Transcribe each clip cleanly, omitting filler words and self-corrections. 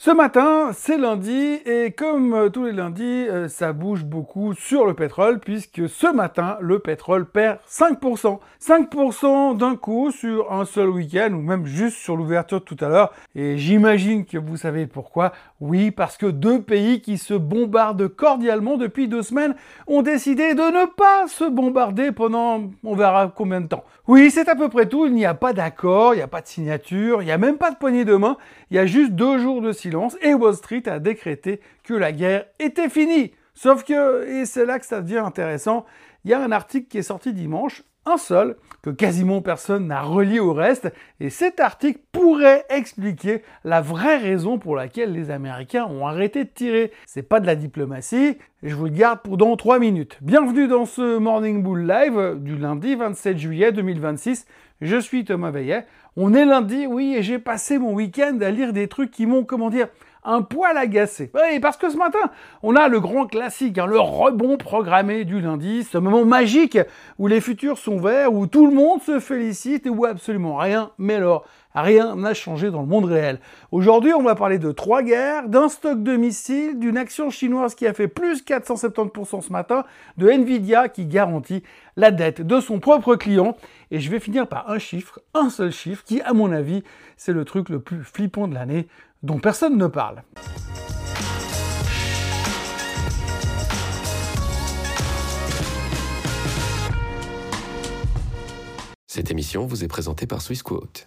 Ce matin, c'est lundi et comme tous les lundis, ça bouge beaucoup sur le pétrole puisque ce matin, le pétrole perd 5%. 5% d'un coup sur un seul week-end ou même juste sur l'ouverture de tout à l'heure. Et j'imagine que vous savez pourquoi. Oui, parce que deux pays qui se bombardent cordialement depuis 2 semaines ont décidé de ne pas se bombarder pendant on verra combien de temps. Oui, c'est à peu près tout. Il n'y a pas d'accord, il n'y a pas de signature, il n'y a même pas de poignée de main. Il y a juste 2 jours de silence et Wall Street a décrété que la guerre était finie. Sauf que, et c'est là que ça devient intéressant, il y a un article qui est sorti dimanche, un seul, que quasiment personne n'a relié au reste, et cet article pourrait expliquer la vraie raison pour laquelle les Américains ont arrêté de tirer. C'est pas de la diplomatie, et je vous le garde pour dans 3 minutes. Bienvenue dans ce Morning Bull Live du lundi 27 juillet 2026. Je suis Thomas Veillet. On est lundi, oui, et j'ai passé mon week-end à lire des trucs qui m'ont, un poil agacé. Oui, parce que ce matin, on a le grand classique, le rebond programmé du lundi, ce moment magique où les futurs sont verts, où tout le monde se félicite et où absolument rien, mais alors rien n'a changé dans le monde réel. Aujourd'hui, on va parler de 3 guerres, d'un stock de missiles, d'une action chinoise qui a fait plus 470% ce matin, de Nvidia qui garantit la dette de son propre client. Et je vais finir par un chiffre, un seul chiffre, qui, à mon avis, c'est le truc le plus flippant de l'année, dont personne ne parle. Cette émission vous est présentée par Swissquote.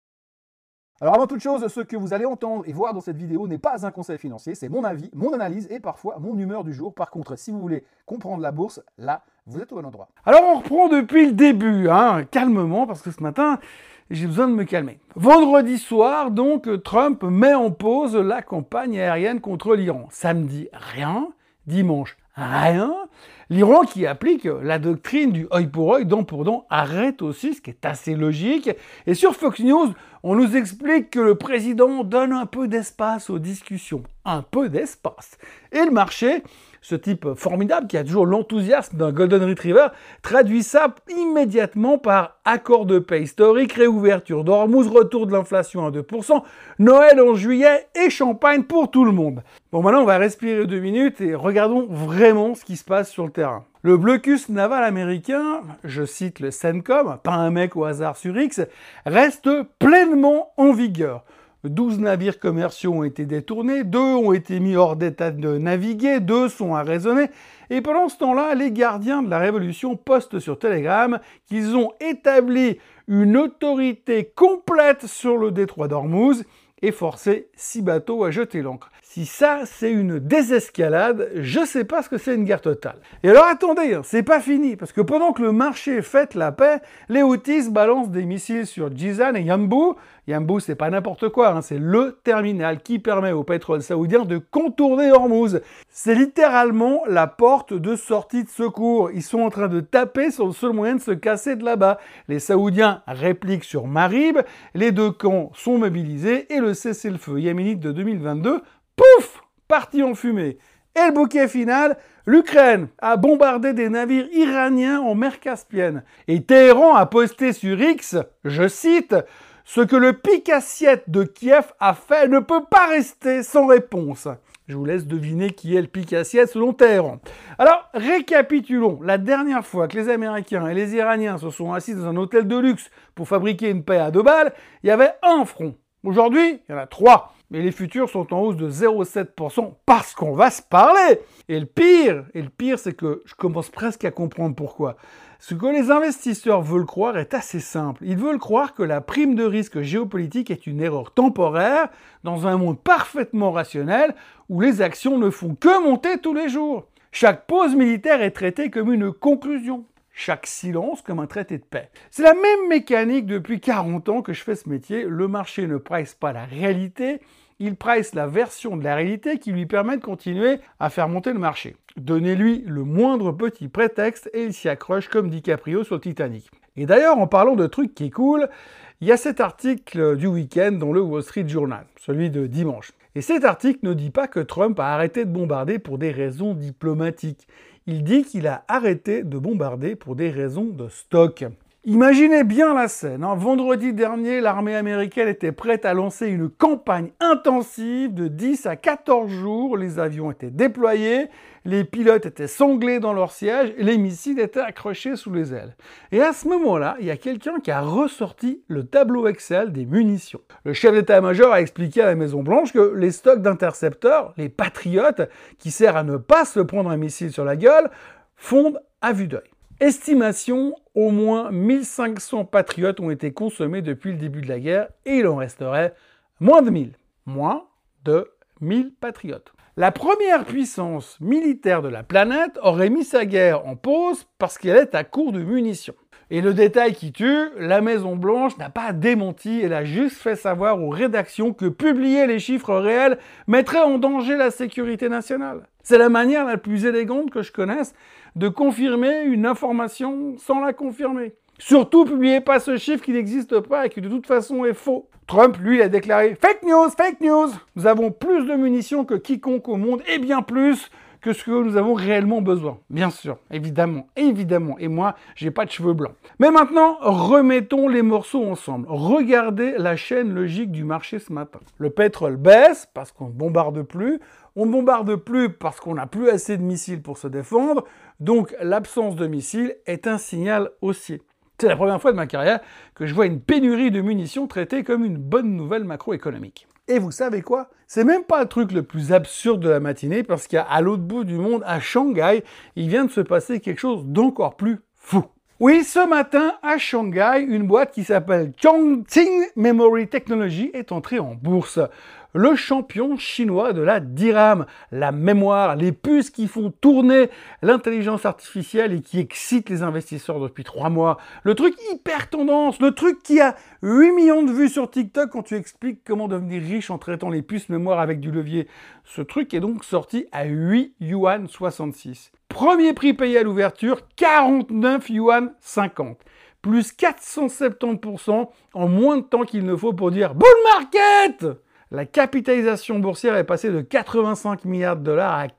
Alors avant toute chose, ce que vous allez entendre et voir dans cette vidéo n'est pas un conseil financier, c'est mon avis, mon analyse et parfois mon humeur du jour. Par contre, si vous voulez comprendre la bourse, là, vous êtes au bon endroit. Alors on reprend depuis le début, calmement, parce que ce matin, j'ai besoin de me calmer. Vendredi soir, donc, Trump met en pause la campagne aérienne contre l'Iran. Samedi, rien. Dimanche, rien. L'Iran qui applique la doctrine du œil pour œil, dent pour dent, arrête aussi, ce qui est assez logique. Et sur Fox News, on nous explique que le président donne un peu d'espace aux discussions. Un peu d'espace. Et le marché, ce type formidable qui a toujours l'enthousiasme d'un Golden Retriever, traduit ça immédiatement par accord de paix historique, réouverture d'Ormuz, retour de l'inflation à 2%, Noël en juillet et champagne pour tout le monde. Bon, maintenant on va respirer 2 minutes et regardons vraiment ce qui se passe sur le terrain. Le blocus naval américain, je cite le CENTCOM, pas un mec au hasard sur X, reste pleinement en vigueur. 12 navires commerciaux ont été détournés, 2 ont été mis hors d'état de naviguer, 2 sont arraisonnés. Et pendant ce temps-là, les gardiens de la Révolution postent sur Telegram qu'ils ont établi une autorité complète sur le détroit d'Ormuz et forcé 6 bateaux à jeter l'ancre. Si ça, c'est une désescalade, je sais pas ce que c'est une guerre totale. Et alors attendez, c'est pas fini, parce que pendant que le marché fête la paix, les Houthis balancent des missiles sur Jizan et Yanbu. Yanbu, c'est pas n'importe quoi, c'est le terminal qui permet au pétrole saoudien de contourner Hormuz. C'est littéralement la porte de sortie de secours. Ils sont en train de taper sur le seul moyen de se casser de là-bas. Les Saoudiens répliquent sur Marib, les 2 camps sont mobilisés et le cessez-le-feu yéménite de 2022, pouf, parti en fumée. Et le bouquet final, l'Ukraine a bombardé des navires iraniens en mer Caspienne. Et Téhéran a posté sur X, je cite, « Ce que le pic-assiette de Kiev a fait ne peut pas rester sans réponse ». Je vous laisse deviner qui est le pic-assiette selon Téhéran. Alors, récapitulons. La dernière fois que les Américains et les Iraniens se sont assis dans un hôtel de luxe pour fabriquer une paix à 2 balles, il y avait un front. Aujourd'hui, il y en a 3. Mais les futurs sont en hausse de 0,7% parce qu'on va se parler. Et le pire, c'est que je commence presque à comprendre pourquoi. Ce que les investisseurs veulent croire est assez simple. Ils veulent croire que la prime de risque géopolitique est une erreur temporaire dans un monde parfaitement rationnel où les actions ne font que monter tous les jours. Chaque pause militaire est traitée comme une conclusion. Chaque silence comme un traité de paix. C'est la même mécanique depuis 40 ans que je fais ce métier. Le marché ne price pas la réalité, il price la version de la réalité qui lui permet de continuer à faire monter le marché. Donnez-lui le moindre petit prétexte et il s'y accroche comme DiCaprio sur le Titanic. Et d'ailleurs, en parlant de trucs qui coulent, il y a cet article du week-end dans le Wall Street Journal, celui de dimanche. Et cet article ne dit pas que Trump a arrêté de bombarder pour des raisons diplomatiques. Il dit qu'il a arrêté de bombarder pour des raisons de stock. Imaginez bien la scène. Vendredi dernier, l'armée américaine était prête à lancer une campagne intensive de 10 à 14 jours. Les avions étaient déployés, les pilotes étaient sanglés dans leur siège et les missiles étaient accrochés sous les ailes. Et à ce moment-là, il y a quelqu'un qui a ressorti le tableau Excel des munitions. Le chef d'état-major a expliqué à la Maison-Blanche que les stocks d'intercepteurs, les Patriotes, qui servent à ne pas se prendre un missile sur la gueule, fondent à vue d'œil. Estimation, au moins 1500 Patriotes ont été consommés depuis le début de la guerre et il en resterait moins de 1000. Moins de 1000 Patriotes. La première puissance militaire de la planète aurait mis sa guerre en pause parce qu'elle est à court de munitions. Et le détail qui tue, la Maison-Blanche n'a pas démenti, elle a juste fait savoir aux rédactions que publier les chiffres réels mettrait en danger la sécurité nationale. C'est la manière la plus élégante que je connaisse de confirmer une information sans la confirmer. Surtout, publiez pas ce chiffre qui n'existe pas et qui de toute façon est faux. Trump, lui, il a déclaré « Fake news, fake news ! Nous avons plus de munitions que quiconque au monde et bien plus que ce que nous avons réellement besoin. » Bien sûr, évidemment, évidemment. Et moi, j'ai pas de cheveux blancs. Mais maintenant, remettons les morceaux ensemble. Regardez la chaîne logique du marché ce matin. Le pétrole baisse parce qu'on ne bombarde plus. On ne bombarde plus parce qu'on n'a plus assez de missiles pour se défendre. Donc, l'absence de missiles est un signal haussier. C'est la première fois de ma carrière que je vois une pénurie de munitions traitée comme une bonne nouvelle macroéconomique. Et vous savez quoi? C'est même pas le truc le plus absurde de la matinée parce qu'à l'autre bout du monde, à Shanghai, il vient de se passer quelque chose d'encore plus fou. Oui, ce matin, à Shanghai, une boîte qui s'appelle Chongqing Memory Technology est entrée en bourse. Le champion chinois de la DRAM, la mémoire, les puces qui font tourner l'intelligence artificielle et qui excitent les investisseurs depuis 3 mois. Le truc hyper tendance, le truc qui a 8 millions de vues sur TikTok quand tu expliques comment devenir riche en traitant les puces mémoire avec du levier. Ce truc est donc sorti à 8 yuan 66. Premier prix payé à l'ouverture, 49 yuan 50. Plus 470% en moins de temps qu'il ne faut pour dire « Bull market !» La capitalisation boursière est passée de 85 milliards de dollars à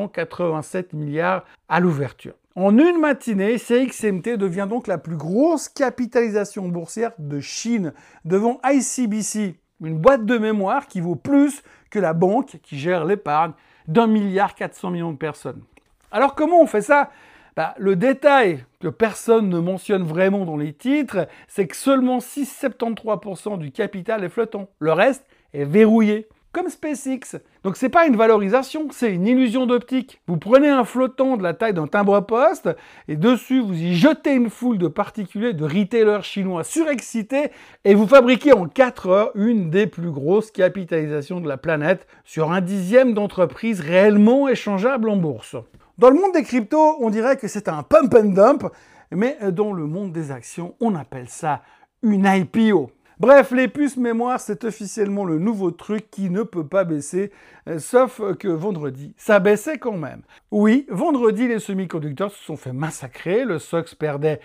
487 milliards à l'ouverture. En une matinée, CXMT devient donc la plus grosse capitalisation boursière de Chine, devant ICBC, une boîte de mémoire qui vaut plus que la banque qui gère l'épargne d'1,4 milliard de personnes. Alors comment on fait ça ? Le détail que personne ne mentionne vraiment dans les titres, c'est que seulement 6,73% du capital est flottant. Le reste est verrouillé, comme SpaceX. Donc c'est pas une valorisation, c'est une illusion d'optique. Vous prenez un flottant de la taille d'un timbre-poste et dessus vous y jetez une foule de particuliers, de retailers chinois surexcités et vous fabriquez en 4 heures une des plus grosses capitalisations de la planète sur 1/10 d'entreprises réellement échangeables en bourse. Dans le monde des cryptos, on dirait que c'est un pump and dump, mais dans le monde des actions, on appelle ça une IPO. Bref, les puces mémoire, c'est officiellement le nouveau truc qui ne peut pas baisser, sauf que vendredi, ça baissait quand même. Oui, vendredi, les semi-conducteurs se sont fait massacrer, le SOX perdait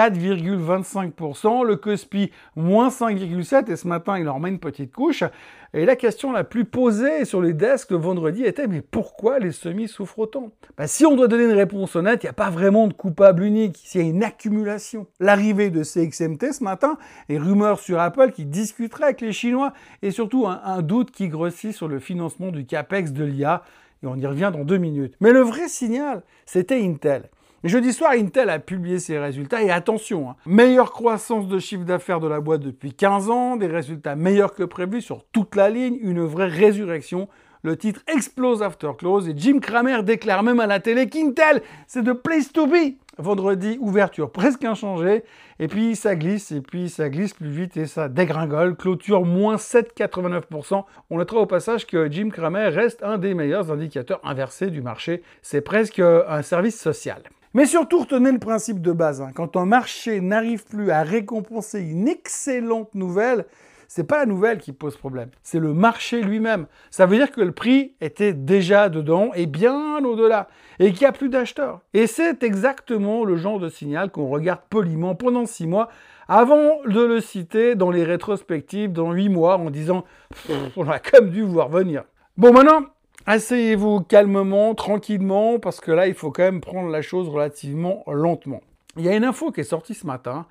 4,25%, le Kospi moins 5,7% et ce matin, il en remet une petite couche. Et la question la plus posée sur les desks vendredi était « Mais pourquoi les semis souffrent autant ?» Si on doit donner une réponse honnête, il n'y a pas vraiment de coupable unique, il y a une accumulation. L'arrivée de CXMT ce matin, et rumeurs sur Apple qui discuterait avec les Chinois, et surtout un doute qui grossit sur le financement du CAPEX de l'IA, et on y revient dans 2 minutes. Mais le vrai signal, c'était Intel. Jeudi soir, Intel a publié ses résultats et attention, meilleure croissance de chiffre d'affaires de la boîte depuis 15 ans, des résultats meilleurs que prévu sur toute la ligne, une vraie résurrection. Le titre explose after close et Jim Cramer déclare même à la télé qu'Intel, c'est the place to be. Vendredi, ouverture presque inchangée, et puis ça glisse plus vite et ça dégringole. Clôture moins 7,89%. On notera au passage que Jim Cramer reste un des meilleurs indicateurs inversés du marché. C'est presque un service social. Mais surtout, retenez le principe de base. Quand un marché n'arrive plus à récompenser une excellente nouvelle, c'est pas la nouvelle qui pose problème, c'est le marché lui-même. Ça veut dire que le prix était déjà dedans et bien au-delà, et qu'il n'y a plus d'acheteurs. Et c'est exactement le genre de signal qu'on regarde poliment pendant 6 mois, avant de le citer dans les rétrospectives dans 8 mois, en disant « On a quand même dû voir venir ». Bon, maintenant, asseyez-vous calmement, tranquillement, parce que là, il faut quand même prendre la chose relativement lentement. Il y a une info qui est sortie ce matin.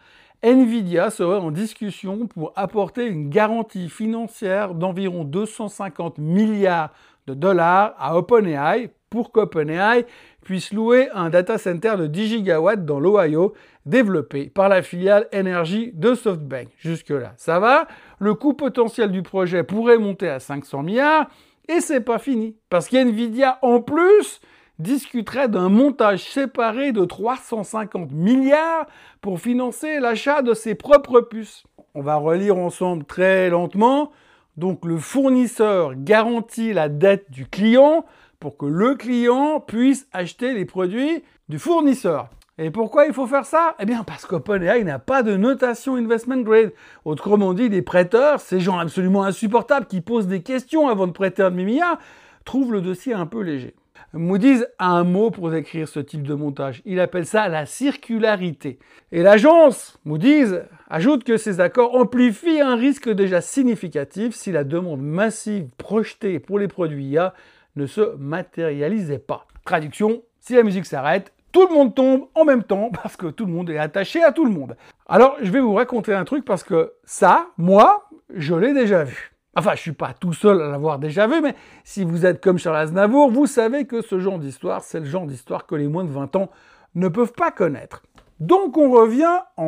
Nvidia serait en discussion pour apporter une garantie financière d'environ 250 milliards de dollars à OpenAI pour qu'OpenAI puisse louer un data center de 10 gigawatts dans l'Ohio développé par la filiale énergie de SoftBank. Jusque-là, ça va. Le coût potentiel du projet pourrait monter à 500 milliards et c'est pas fini parce qu'Nvidia en plus discuterait d'un montage séparé de 350 milliards pour financer l'achat de ses propres puces. On va relire ensemble très lentement. Donc le fournisseur garantit la dette du client pour que le client puisse acheter les produits du fournisseur. Et pourquoi il faut faire ça? Eh bien parce qu'OpenAI n'a pas de notation investment grade. Autrement dit, les prêteurs, ces gens absolument insupportables qui posent des questions avant de prêter un demi-milliard, trouvent le dossier un peu léger. Moody's a un mot pour décrire ce type de montage. Il appelle ça la circularité. Et l'agence Moody's ajoute que ces accords amplifient un risque déjà significatif si la demande massive projetée pour les produits IA ne se matérialisait pas. Traduction, si la musique s'arrête, tout le monde tombe en même temps parce que tout le monde est attaché à tout le monde. Alors, je vais vous raconter un truc parce que ça, moi, je l'ai déjà vu. Enfin, je suis pas tout seul à l'avoir déjà vu, mais si vous êtes comme Charles Aznavour, vous savez que ce genre d'histoire, c'est le genre d'histoire que les moins de 20 ans ne peuvent pas connaître. Donc, on revient en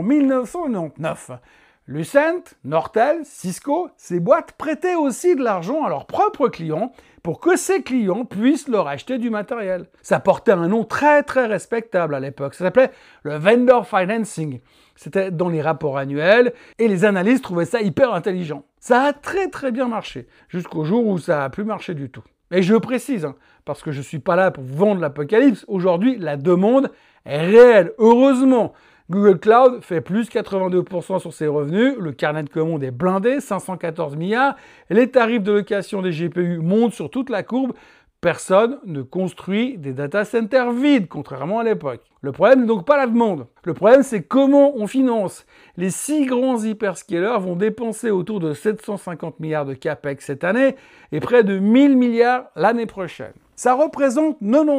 1999. Lucent, Nortel, Cisco, ces boîtes prêtaient aussi de l'argent à leurs propres clients pour que ces clients puissent leur acheter du matériel. Ça portait un nom très très respectable à l'époque. Ça s'appelait le vendor financing. C'était dans les rapports annuels et les analystes trouvaient ça hyper intelligent. Ça a très très bien marché, jusqu'au jour où ça a plus marché du tout. Et je précise, parce que je suis pas là pour vendre l'apocalypse, aujourd'hui la demande est réelle, heureusement. Google Cloud fait plus 82% sur ses revenus, le carnet de commandes est blindé, 514 milliards, les tarifs de location des GPU montent sur toute la courbe, personne ne construit des data centers vides, contrairement à l'époque. Le problème n'est donc pas la demande, le problème c'est comment on finance. Les 6 grands hyperscalers vont dépenser autour de 750 milliards de capex cette année et près de 1000 milliards l'année prochaine. Ça représente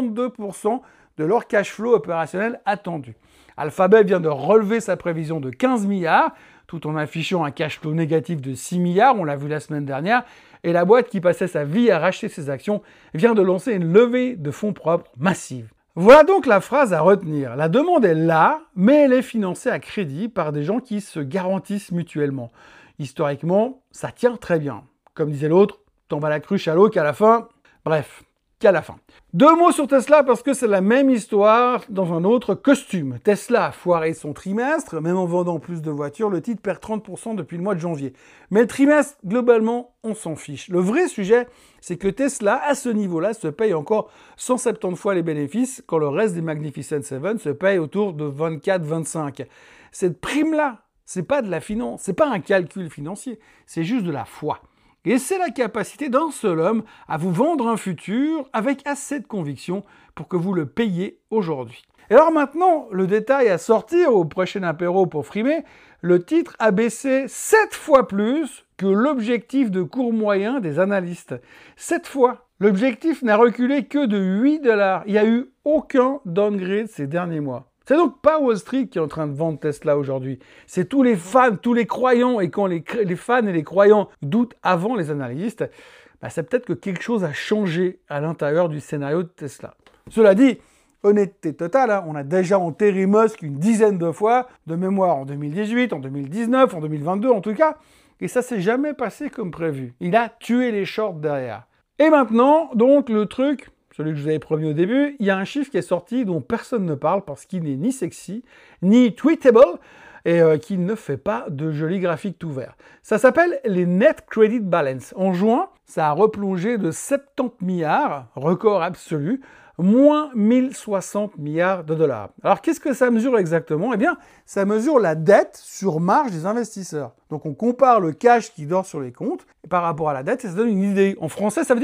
92% de leur cash flow opérationnel attendu. Alphabet vient de relever sa prévision de 15 milliards, tout en affichant un cash flow négatif de 6 milliards, on l'a vu la semaine dernière, et la boîte qui passait sa vie à racheter ses actions vient de lancer une levée de fonds propres massive. Voilà donc la phrase à retenir. La demande est là, mais elle est financée à crédit par des gens qui se garantissent mutuellement. Historiquement, ça tient très bien. Comme disait l'autre, t'en vas la cruche à l'eau qu'à la fin. Bref, qu'à la fin. 2 mots sur Tesla parce que c'est la même histoire dans un autre costume. Tesla a foiré son trimestre, même en vendant plus de voitures, le titre perd 30% depuis le mois de janvier. Mais le trimestre, globalement, on s'en fiche. Le vrai sujet, c'est que Tesla, à ce niveau-là, se paye encore 170 fois les bénéfices, quand le reste des Magnificent Seven se paye autour de 24-25. Cette prime-là, c'est pas de la finance, c'est pas un calcul financier, c'est juste de la foi. Et c'est la capacité d'un seul homme à vous vendre un futur avec assez de conviction pour que vous le payiez aujourd'hui. Et alors maintenant, le détail à sortir au prochain apéro pour frimer, le titre a baissé 7 fois plus que l'objectif de cours moyen des analystes. 7 fois. L'objectif n'a reculé que de 8 $. Il n'y a eu aucun downgrade ces derniers mois. C'est donc pas Wall Street qui est en train de vendre Tesla aujourd'hui. C'est tous les fans, tous les croyants. Et quand les fans et les croyants doutent avant les analystes, c'est peut-être que quelque chose a changé à l'intérieur du scénario de Tesla. Cela dit, honnêteté totale, on a déjà enterré Musk une dizaine de fois, de mémoire en 2018, en 2019, en 2022 en tout cas, et ça s'est jamais passé comme prévu. Il a tué les shorts derrière. Et maintenant, donc, le truc, celui que je vous avais promis au début, il y a un chiffre qui est sorti dont personne ne parle parce qu'il n'est ni sexy, ni tweetable, et qui ne fait pas de jolis graphiques tout verts. Ça s'appelle les Net Credit Balance. En juin, ça a replongé de 70 milliards, record absolu, moins 1060 milliards de dollars. Alors qu'est-ce que ça mesure exactement? Eh bien, ça mesure la dette sur marge des investisseurs. Donc on compare le cash qui dort sur les comptes par rapport à la dette et ça donne une idée. En français, ça veut dire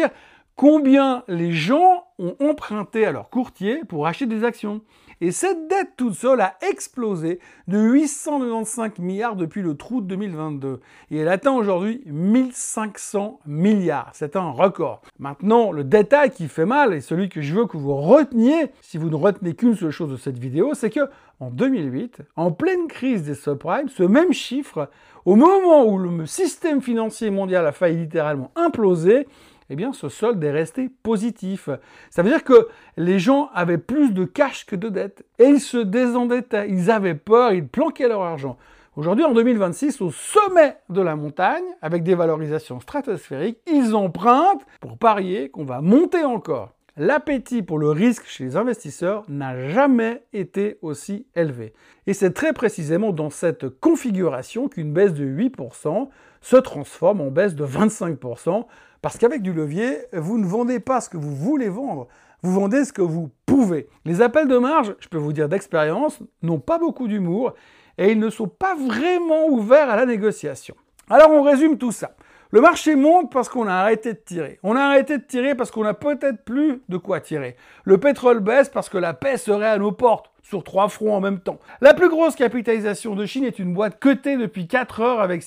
Combien les gens ont emprunté à leur courtier pour acheter des actions. Et cette dette toute seule a explosé de 895 milliards depuis le août 2022. Et elle atteint aujourd'hui 1500 milliards. C'est un record. Maintenant, le détail qui fait mal, et celui que je veux que vous reteniez, si vous ne retenez qu'une seule chose de cette vidéo, c'est que en 2008, en pleine crise des subprimes, ce même chiffre, au moment où le système financier mondial a failli littéralement imploser, eh bien, ce solde est resté positif. Ça veut dire que les gens avaient plus de cash que de dettes. Et ils se désendettaient, ils avaient peur, ils planquaient leur argent. Aujourd'hui, en 2026, au sommet de la montagne, avec des valorisations stratosphériques, ils empruntent pour parier qu'on va monter encore. L'appétit pour le risque chez les investisseurs n'a jamais été aussi élevé. Et c'est très précisément dans cette configuration qu'une baisse de 8% se transforme en baisse de 25%, parce qu'avec du levier, vous ne vendez pas ce que vous voulez vendre, vous vendez ce que vous pouvez. Les appels de marge, je peux vous dire d'expérience, n'ont pas beaucoup d'humour et ils ne sont pas vraiment ouverts à la négociation. Alors on résume tout ça. Le marché monte parce qu'on a arrêté de tirer. On a arrêté de tirer parce qu'on n'a peut-être plus de quoi tirer. Le pétrole baisse parce que la paix serait à nos portes, sur 3 fronts en même temps. La plus grosse capitalisation de Chine est une boîte cotée depuis 4 heures avec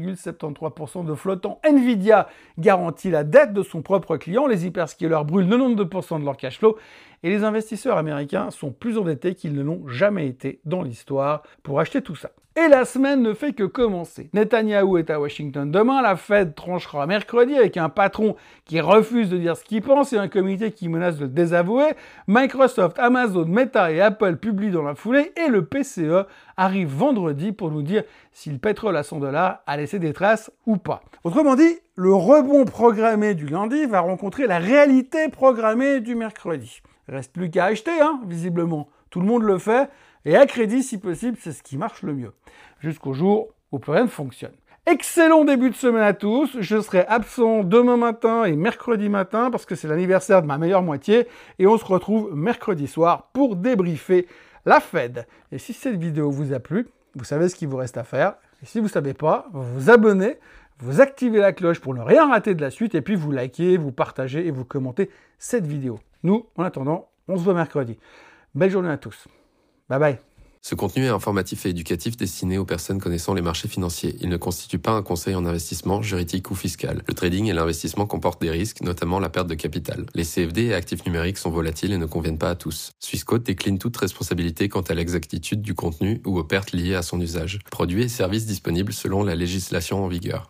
6,73% de flottant. Nvidia garantit la dette de son propre client. Les hyperscalers brûlent 92% de leur cash flow. Et les investisseurs américains sont plus endettés qu'ils ne l'ont jamais été dans l'histoire pour acheter tout ça. Et la semaine ne fait que commencer. Netanyahou est à Washington demain, la Fed tranchera mercredi avec un patron qui refuse de dire ce qu'il pense et un comité qui menace de le désavouer. Microsoft, Amazon, Meta et Apple publient dans la foulée et le PCE arrive vendredi pour nous dire si le pétrole à $100 a laissé des traces ou pas. Autrement dit, le rebond programmé du lundi va rencontrer la réalité programmée du mercredi. Reste plus qu'à acheter, visiblement. Tout le monde le fait. Et à crédit, si possible, c'est ce qui marche le mieux. Jusqu'au jour où plus rien ne fonctionne. Excellent début de semaine à tous. Je serai absent demain matin et mercredi matin parce que c'est l'anniversaire de ma meilleure moitié. Et on se retrouve mercredi soir pour débriefer la Fed. Et si cette vidéo vous a plu, vous savez ce qu'il vous reste à faire. Et si vous ne savez pas, vous vous abonnez, vous activez la cloche pour ne rien rater de la suite. Et puis vous likez, vous partagez et vous commentez cette vidéo. Nous, en attendant, on se voit mercredi. Belle journée à tous. Bye bye. Ce contenu est informatif et éducatif destiné aux personnes connaissant les marchés financiers. Il ne constitue pas un conseil en investissement, juridique ou fiscal. Le trading et l'investissement comportent des risques, notamment la perte de capital. Les CFD et actifs numériques sont volatiles et ne conviennent pas à tous. Swissquote décline toute responsabilité quant à l'exactitude du contenu ou aux pertes liées à son usage. Produits et services disponibles selon la législation en vigueur.